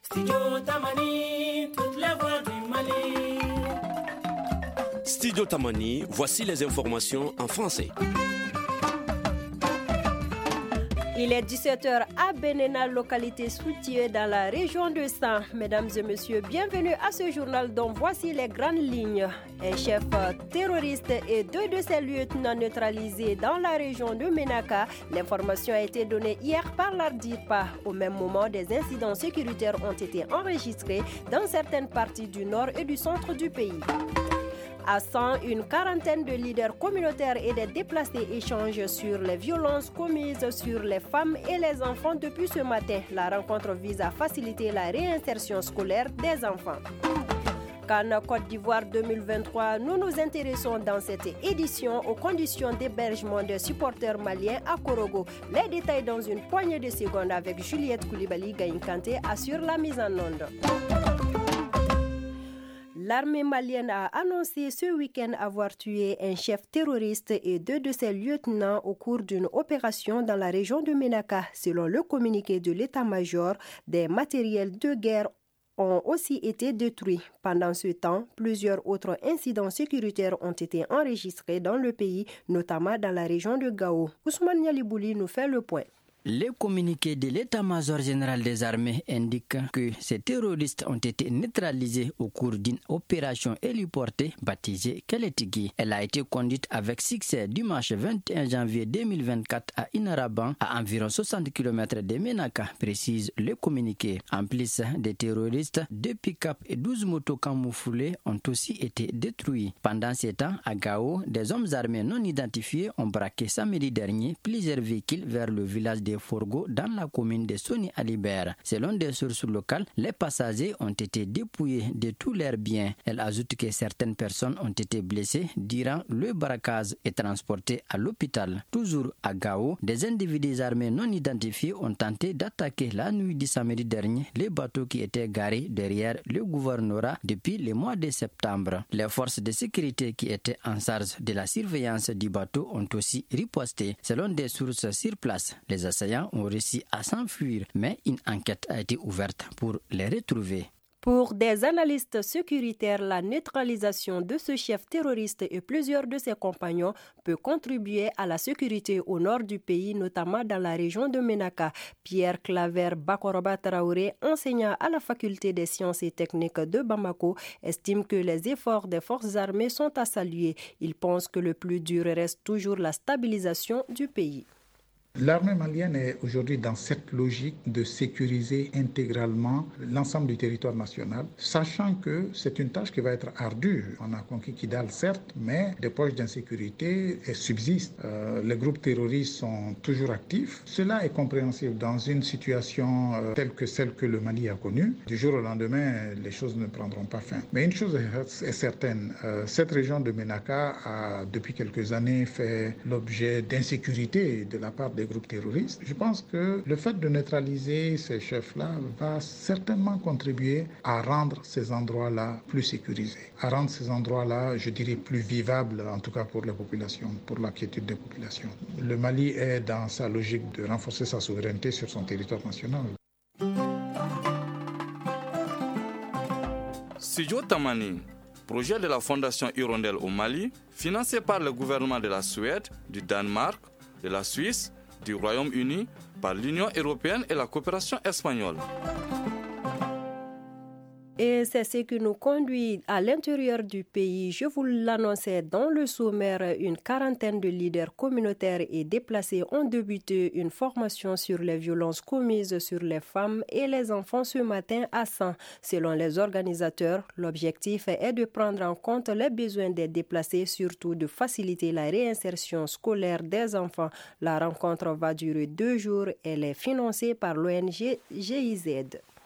Studio Tamani, toutes les voix du Mali. Studio Tamani, voici les informations en français. Il est 17h à Benena, localité située dans la région de San. Mesdames et messieurs, bienvenue à ce journal dont voici les grandes lignes. Un chef terroriste et 2 de ses lieutenants neutralisés dans la région de Menaka. L'information a été donnée hier par l'ARDIRPA. Au même moment, des incidents sécuritaires ont été enregistrés dans certaines parties du nord et du centre du pays. À 100, une quarantaine de leaders communautaires et des déplacés échangent sur les violences commises sur les femmes et les enfants depuis ce matin. La rencontre vise à faciliter la réinsertion scolaire des enfants. Cannes Côte d'Ivoire 2023, nous nous intéressons dans cette édition aux conditions d'hébergement des supporters maliens à Korogo. Les détails dans une poignée de secondes avec Juliette Koulibaly Gaïnkante assure la mise en onde. L'armée malienne a annoncé ce week-end avoir tué un chef terroriste et 2 de ses lieutenants au cours d'une opération dans la région de Menaka. Selon le communiqué de l'état-major, des matériels de guerre ont aussi été détruits. Pendant ce temps, plusieurs autres incidents sécuritaires ont été enregistrés dans le pays, notamment dans la région de Gao. Ousmane Yalibouli nous fait le point. Le communiqué de l'état-major général des armées indique que ces terroristes ont été neutralisés au cours d'une opération héliportée baptisée Keletigi. Elle a été conduite avec succès dimanche 21 janvier 2024 à Inaraban, à environ 60 km de Menaka, précise le communiqué. En plus des terroristes, 2 pick-up et 12 motos camouflées ont aussi été détruits. Pendant ce temps, à Gao, des hommes armés non identifiés ont braqué samedi dernier plusieurs véhicules vers le village de Forgo dans la commune de Soni Alibert. Selon des sources locales, les passagers ont été dépouillés de tous leurs biens. Elle ajoute que certaines personnes ont été blessées durant le braquage et transportées à l'hôpital. Toujours à Gao, des individus armés non identifiés ont tenté d'attaquer la nuit du samedi dernier les bateaux qui étaient garés derrière le gouvernorat depuis le mois de septembre. Les forces de sécurité qui étaient en charge de la surveillance du bateau ont aussi riposté. Selon des sources sur place, les assaillants ont réussi à s'enfuir, mais une enquête a été ouverte pour les retrouver. Pour des analystes sécuritaires, la neutralisation de ce chef terroriste et plusieurs de ses compagnons peut contribuer à la sécurité au nord du pays, notamment dans la région de Menaka. Pierre Claver Bakoroba Traoré, enseignant à la faculté des sciences et techniques de Bamako, estime que les efforts des forces armées sont à saluer. Il pense que le plus dur reste toujours la stabilisation du pays. L'armée malienne est aujourd'hui dans cette logique de sécuriser intégralement l'ensemble du territoire national, sachant que c'est une tâche qui va être ardue. On a conquis Kidal, certes, mais des poches d'insécurité subsistent. Les groupes terroristes sont toujours actifs. Cela est compréhensible dans une situation telle que celle que le Mali a connue. Du jour au lendemain, les choses ne prendront pas fin. Mais une chose est certaine, cette région de Menaka a depuis quelques années fait l'objet d'insécurité de la part des groupes terroristes. Je pense que le fait de neutraliser ces chefs-là va certainement contribuer à rendre ces endroits-là plus sécurisés, à rendre ces endroits-là, je dirais, plus vivables, en tout cas pour les populations, pour la quiétude des populations. Le Mali est dans sa logique de renforcer sa souveraineté sur son territoire national. Studio Tamani, projet de la Fondation Hirondelle au Mali, financé par le gouvernement de la Suède, du Danemark, de la Suisse, du Royaume-Uni, par l'Union européenne et la coopération espagnole. Et c'est ce qui nous conduit à l'intérieur du pays. Je vous l'annonçais dans le sommaire, une quarantaine de leaders communautaires et déplacés ont débuté une formation sur les violences commises sur les femmes et les enfants ce matin à San. Selon les organisateurs, l'objectif est de prendre en compte les besoins des déplacés, surtout de faciliter la réinsertion scolaire des enfants. La rencontre va durer 2 jours. Elle est financée par l'ONG GIZ.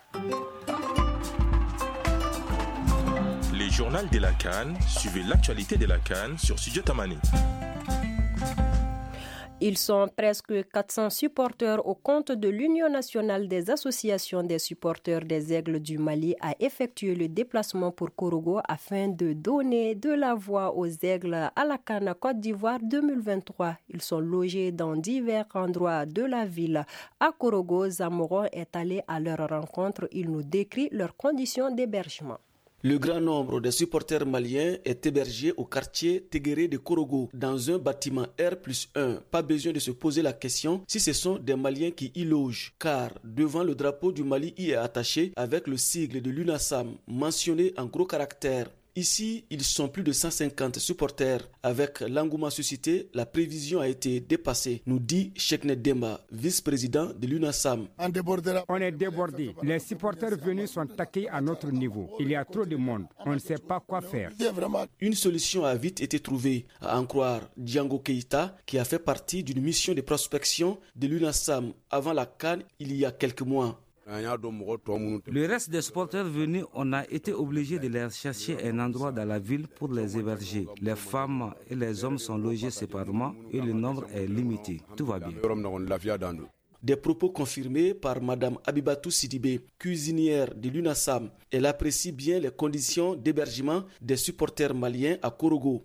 Le journal de la CAN, suivez l'actualité de la CAN sur Studio Tamani. Ils sont presque 400 supporters au compte de l'Union nationale des associations des supporters des Aigles du Mali a effectué le déplacement pour Korogo afin de donner de la voix aux Aigles à la CAN Côte d'Ivoire 2023. Ils sont logés dans divers endroits de la ville. À Korogo, Zamoron est allé à leur rencontre. Il nous décrit leurs conditions d'hébergement. Le grand nombre des supporters maliens est hébergé au quartier Téguéré de Korogo, dans un bâtiment R+1. Pas besoin de se poser la question si ce sont des Maliens qui y logent, car devant le drapeau du Mali y est attaché avec le sigle de l'UNASAM, mentionné en gros caractères. Ici, ils sont plus de 150 supporters. Avec l'engouement suscité, la prévision a été dépassée, nous dit Cheknet Demba, vice-président de l'UNASAM. On est débordé. Les supporters venus sont taqués à notre niveau. Il y a trop de monde. On ne sait pas quoi faire. Une solution a vite été trouvée, à en croire Django Keïta, qui a fait partie d'une mission de prospection de l'UNASAM avant la CAN il y a quelques mois. Le reste des supporters venus, on a été obligé de leur chercher un endroit dans la ville pour les héberger. Les femmes et les hommes sont logés séparément et le nombre est limité. Tout va bien. Des propos confirmés par Mme Abibatou Sidibé, cuisinière de l'UNASAM. Elle apprécie bien les conditions d'hébergement des supporters maliens à Korogo.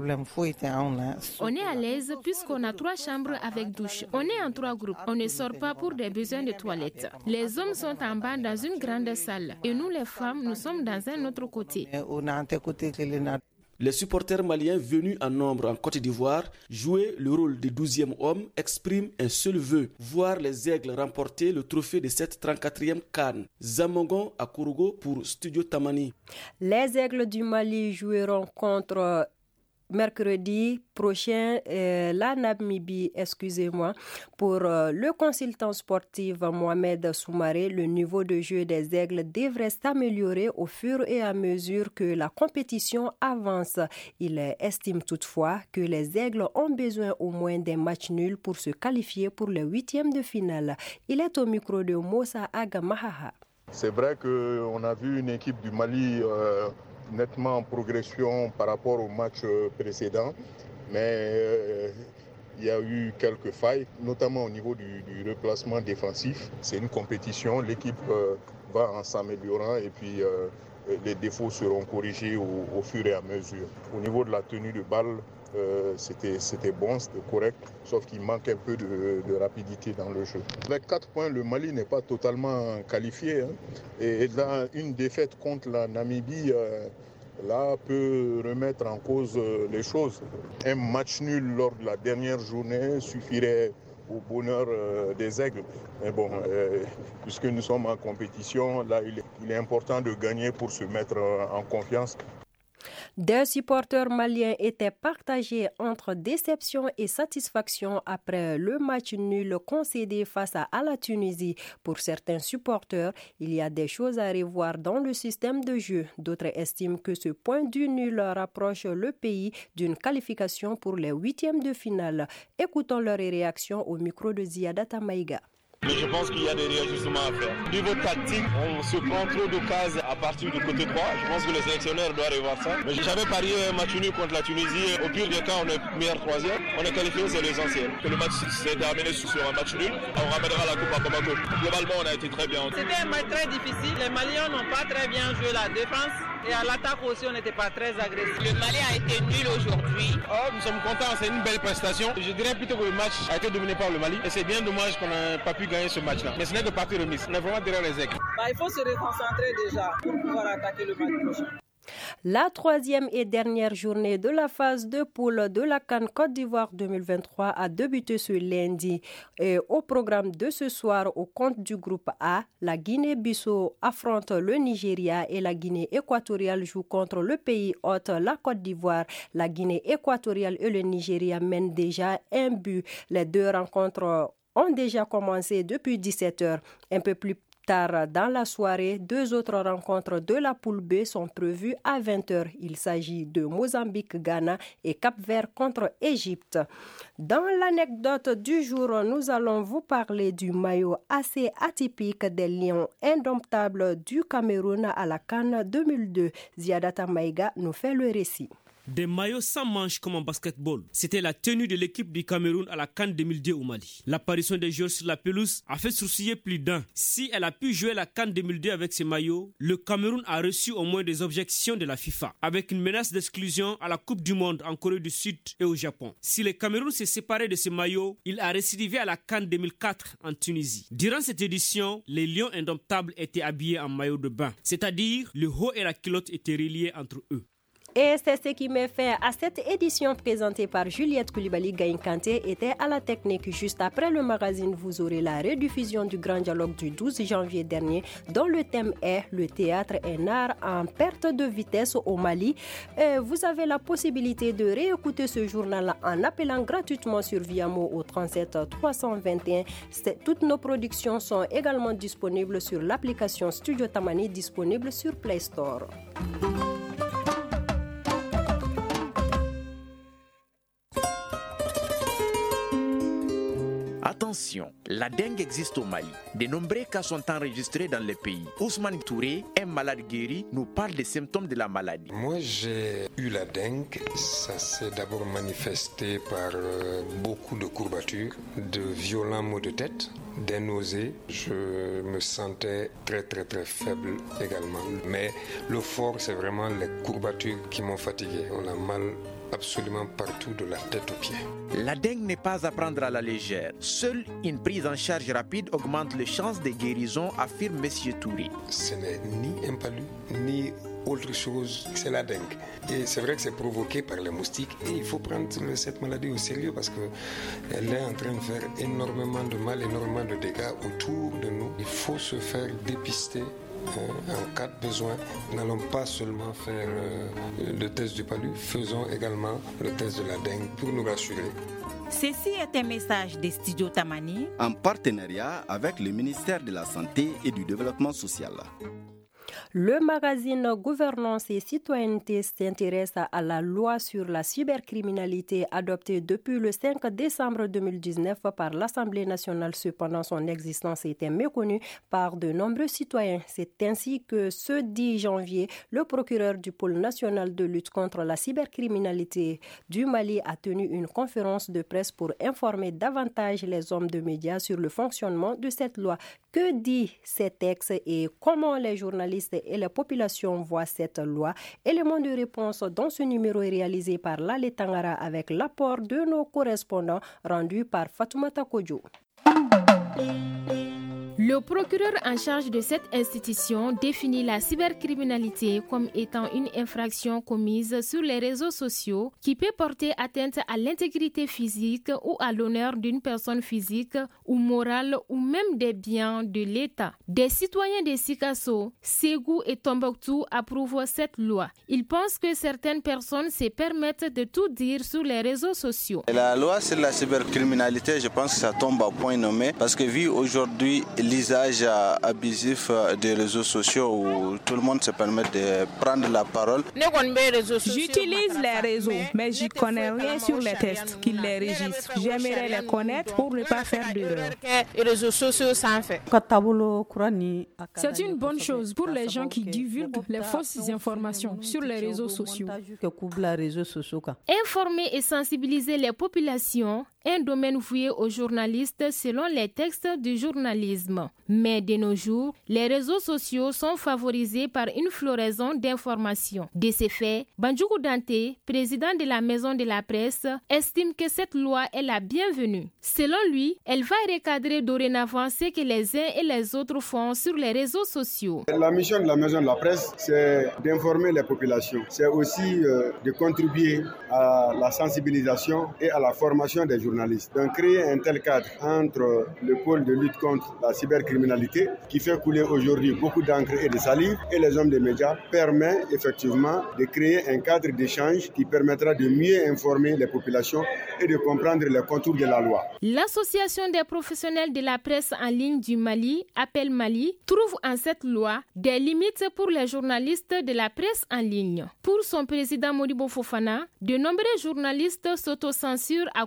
On est à l'aise puisqu'on a 3 chambres avec douche. On est en 3 groupes. On ne sort pas pour des besoins de toilettes. Les hommes sont en bas dans une grande salle et nous les femmes, nous sommes dans un autre côté. Les supporters maliens venus en nombre en Côte d'Ivoire, jouer le rôle de 12e homme, expriment un seul vœu, voir les Aigles remporter le trophée de cette 34e CAN. Zamongon à Korogo pour Studio Tamani. Les Aigles du Mali joueront contre mercredi prochain la Namibie, pour le consultant sportif Mohamed Soumaré. Le niveau de jeu des Aigles devrait s'améliorer au fur et à mesure que la compétition avance. Il estime toutefois que les Aigles ont besoin au moins d'un match nul pour se qualifier pour les 8e de finale. Il est au micro de Moussa Agamahaha. C'est vrai qu'on a vu une équipe du Mali nettement en progression par rapport au match précédent, mais il y a eu quelques failles, notamment au niveau du replacement défensif. C'est une compétition, l'équipe va en s'améliorant et puis les défauts seront corrigés au fur et à mesure. Au niveau de la tenue de balle, c'était bon, c'était correct, sauf qu'il manque un peu de rapidité dans le jeu. Avec 4 points, le Mali n'est pas totalement qualifié. Et dans une défaite contre la Namibie, là, peut remettre en cause les choses. Un match nul lors de la dernière journée suffirait au bonheur des Aigles. Mais bon, puisque nous sommes en compétition, là, il est important de gagner pour se mettre en confiance. Des supporters maliens étaient partagés entre déception et satisfaction après le match nul concédé face à la Tunisie. Pour certains supporters, il y a des choses à revoir dans le système de jeu. D'autres estiment que ce point du nul rapproche le pays d'une qualification pour les 8e de finale. Écoutons leurs réactions au micro de Ziadata Maïga. Mais je pense qu'il y a des réajustements à faire. Niveau tactique, on se prend trop d'occasions à partir du côté droit. Je pense que le sélectionneur doit revoir ça. Mais j'avais parié un match nul contre la Tunisie. Au pire des cas, on est meilleur 3e. On est qualifié, c'est l'essentiel. Que le match s'est terminé sur un match nul, on ramènera la coupe à Bamako. Globalement, on a été très bien. C'était un match très difficile. Les Maliens n'ont pas très bien joué la défense. Et à l'attaque aussi, on n'était pas très agressif. Le Mali a été nul aujourd'hui. Oh, nous sommes contents, c'est une belle prestation. Je dirais plutôt que le match a été dominé par le Mali. Et c'est bien dommage qu'on n'ait pas pu gagner ce match-là. Mais ce n'est que partie remise. On est vraiment derrière les Aigles. Il faut se reconcentrer déjà pour pouvoir attaquer le match prochain. La 3e et dernière journée de la phase de poule de la CAN Côte d'Ivoire 2023 a débuté ce lundi. Et au programme de ce soir, au compte du groupe A, la Guinée-Bissau affronte le Nigeria et la Guinée équatoriale joue contre le pays hôte, la Côte d'Ivoire. La Guinée équatoriale et le Nigeria mènent déjà un but. Les 2 rencontres ont déjà commencé depuis 17h. Un peu plus tard dans la soirée, 2 autres rencontres de la poule B sont prévues à 20h. Il s'agit de Mozambique-Ghana et Cap-Vert contre Égypte. Dans l'anecdote du jour, nous allons vous parler du maillot assez atypique des Lions indomptables du Cameroun à la CAN 2002. Ziadata Maïga nous fait le récit. Des maillots sans manches comme en basketball. C'était la tenue de l'équipe du Cameroun à la CAN 2002 au Mali. L'apparition des joueurs sur la pelouse a fait sourciller plus d'un. Si elle a pu jouer la CAN 2002 avec ces maillots, le Cameroun a reçu au moins des objections de la FIFA, avec une menace d'exclusion à la Coupe du Monde en Corée du Sud et au Japon. Si le Cameroun s'est séparé de ces maillots, il a récidivé à la CAN 2004 en Tunisie. Durant cette édition, les Lions indomptables étaient habillés en maillot de bain, c'est-à-dire le haut et la culotte étaient reliés entre eux. Et c'est ce qui met fin à cette édition présentée par Juliette Koulibaly. Gaïn Kanté était à la technique. Juste après le magazine, vous aurez la rediffusion du Grand Dialogue du 12 janvier dernier, dont le thème est « Le théâtre est un art en perte de vitesse au Mali ». Vous avez la possibilité de réécouter ce journal en appelant gratuitement sur Viamo au 37 321. Toutes nos productions sont également disponibles sur l'application Studio Tamani, disponible sur Play Store. Attention, la dengue existe au Mali. De nombreux cas sont enregistrés dans le pays. Ousmane Touré, un malade guéri, nous parle des symptômes de la maladie. Moi, j'ai eu la dengue. Ça s'est d'abord manifesté par beaucoup de courbatures, de violents maux de tête, des nausées. Je me sentais très faible également. Mais le fort, c'est vraiment les courbatures qui m'ont fatigué. On a mal absolument partout, de la tête aux pieds. La dengue n'est pas à prendre à la légère. Seule une prise en charge rapide augmente les chances de guérison, affirme M. Touré. Ce n'est ni un palu, ni autre chose, c'est la dengue. Et c'est vrai que c'est provoqué par les moustiques. Et il faut prendre cette maladie au sérieux parce qu'elle est en train de faire énormément de mal, énormément de dégâts autour de nous. Il faut se faire dépister. En cas de besoin, n'allons pas seulement faire le test du palu, faisons également le test de la dengue pour nous rassurer. Ceci est un message des Studios Tamani en partenariat avec le ministère de la Santé et du Développement social. Le magazine Gouvernance et Citoyenneté s'intéresse à la loi sur la cybercriminalité adoptée depuis le 5 décembre 2019 par l'Assemblée nationale. Cependant, son existence était méconnue par de nombreux citoyens. C'est ainsi que ce 10 janvier, le procureur du pôle national de lutte contre la cybercriminalité du Mali a tenu une conférence de presse pour informer davantage les hommes de médias sur le fonctionnement de cette loi. Que dit ces textes et comment les journalistes et la population voient cette loi? Élément de réponse dans ce numéro est réalisé par Lale Tangara avec l'apport de nos correspondants rendu par Fatoumata Kodjo. Le procureur en charge de cette institution définit la cybercriminalité comme étant une infraction commise sur les réseaux sociaux qui peut porter atteinte à l'intégrité physique ou à l'honneur d'une personne physique ou morale ou même des biens de l'État. Des citoyens de Sikasso, Ségou et Tombouctou approuvent cette loi. Ils pensent que certaines personnes se permettent de tout dire sur les réseaux sociaux. La loi sur la cybercriminalité, je pense que ça tombe à point nommé parce que vu aujourd'hui l'usage abusif des réseaux sociaux où tout le monde se permet de prendre la parole. J'utilise les réseaux, mais je ne connais rien sur les tests qui les régissent. J'aimerais les connaître pour ne pas faire d'erreur. C'est une bonne chose pour les gens qui divulguent les fausses informations sur les réseaux sociaux. Informer et sensibiliser les populations, un domaine voué aux journalistes selon les textes du journalisme. Mais de nos jours, les réseaux sociaux sont favorisés par une floraison d'informations. De ce fait, Bandjougou Dante, président de la Maison de la Presse, estime que cette loi est la bienvenue. Selon lui, elle va recadrer dorénavant ce que les uns et les autres font sur les réseaux sociaux. La mission de la Maison de la Presse, c'est d'informer les populations. C'est aussi de contribuer à la sensibilisation et à la formation des journalistes. Donc créer un tel cadre entre le pôle de lutte contre la cybercriminalité, qui fait couler aujourd'hui beaucoup d'encre et de salive, et les hommes des médias, permet effectivement de créer un cadre d'échange qui permettra de mieux informer les populations et de comprendre les contours de la loi. L'Association des professionnels de la presse en ligne du Mali, Appel Mali, trouve en cette loi des limites pour les journalistes de la presse en ligne. Pour son président Modibo Fofana, de nombreux journalistes s'autocensurent à cause de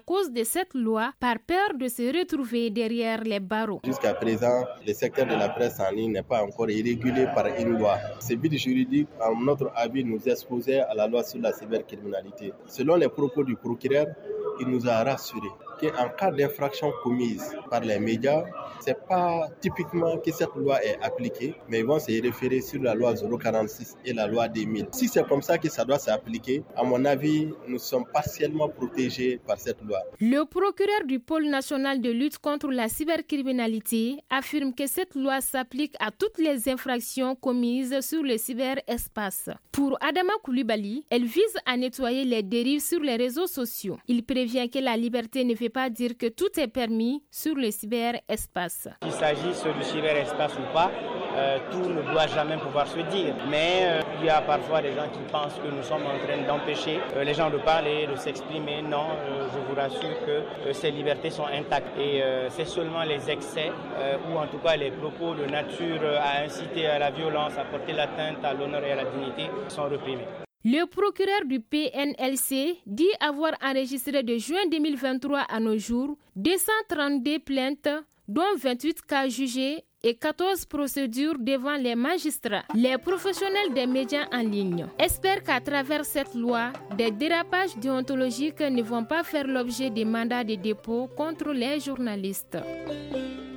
cette loi par peur de se retrouver derrière les barreaux. Jusqu'à présent, le secteur de la presse en ligne n'est pas encore régulé par une loi. Ce vide juridique, à notre avis, nous exposait à la loi sur la cybercriminalité. Selon les propos du procureur, il nous a rassurés qu'en cas d'infraction commise par les médias, ce n'est pas typiquement que cette loi est appliquée, mais ils vont se référer sur la loi 046 et la loi 2000. Si c'est comme ça que ça doit s'appliquer, à mon avis, nous sommes partiellement protégés par cette loi. Le procureur du pôle national de lutte contre la cybercriminalité affirme que cette loi s'applique à toutes les infractions commises sur le cyberespace. Pour Adama Koulibaly, elle vise à nettoyer les dérives sur les réseaux sociaux. Il prévient que la liberté ne veut pas dire que tout est permis sur le cyberespace. Qu'il s'agisse du cyberespace ou pas, tout ne doit jamais pouvoir se dire. Mais il y a parfois des gens qui pensent que nous sommes en train d'empêcher les gens de parler, de s'exprimer. Non, je vous rassure que ces libertés sont intactes. Et c'est seulement les excès ou en tout cas les propos de nature à inciter à la violence, à porter l'atteinte à l'honneur et à la dignité sont réprimés. Le procureur du PNLC dit avoir enregistré de juin 2023 à nos jours 232 plaintes, dont 28 cas jugés et 14 procédures devant les magistrats. Les professionnels des médias en ligne espèrent qu'à travers cette loi, des dérapages déontologiques ne vont pas faire l'objet de mandats de dépôt contre les journalistes.